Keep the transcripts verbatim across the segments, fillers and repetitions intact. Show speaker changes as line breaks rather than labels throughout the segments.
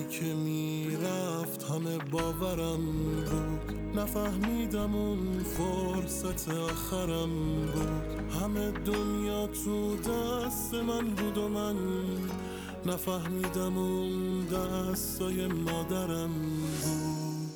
که میرفت همه باورم بود، نفهمیدم اون فرصت آخرم بود. همه دنیا تو دست من بود و من نفهمیدم اون دستای مادرم بود.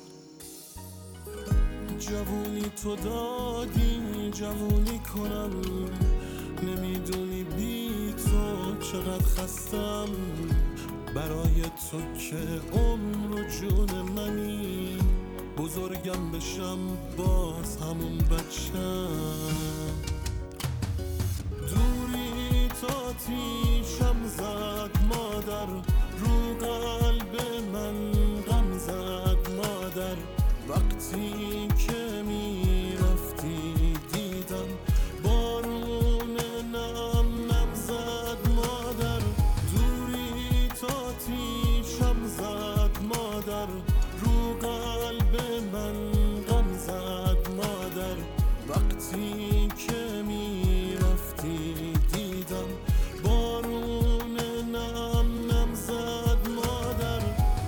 جوونی تو دادی جوونی کنم، نمیدونی بی تو چقدر خستم. برای تو که عمر و جون منی، بزرگم بشم باز همون بچم. دوری تا تیشم زد مادر، رو قلب من غم زد مادر. وقتی که میرفتی دیدم بارون نم نم زد مادر. دوری تا تیشم زد مادر، رو قلب من غم زد مادر. وقتی که میرفتی دیدم بارون نم نم زد مادر.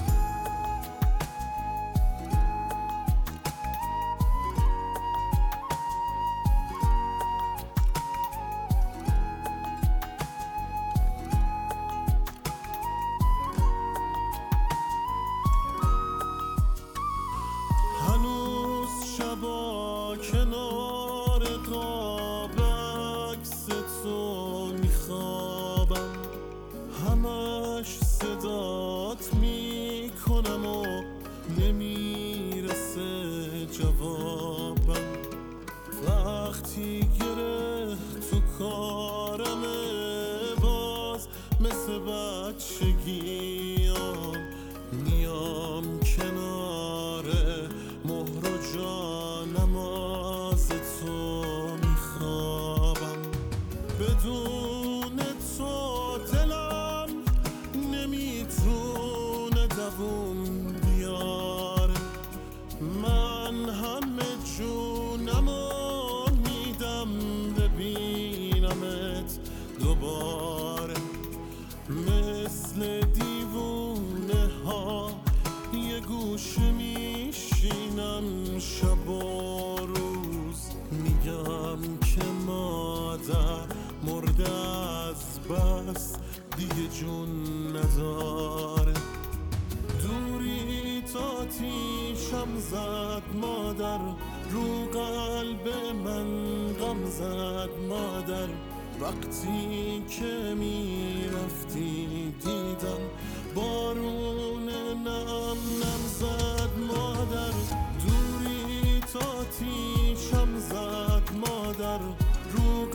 هنوز شبا کنار قاب عکس تو میخوابم، همش صدات میکنم و نمیرسه جوابم. وقتی گره تو کارمه باز مثل بچگیام میام کنار مهر و جانماز تو میخوابم. بدون تو دلم نمیتونه دووم بیاره، من همه جونمو میدم ببینمت دوباره. مثل دیوونه ها یه گوشه میشینم شب و روز، میگم که مادر مرده از بس دیگه جون نداره. دوری تا تیشم زد مادر، رو قلب من غم زد مادر. وقتی که میرفتی دیدم بارون نم نم زد مادر. دوری تا تیشم زد مادر، رو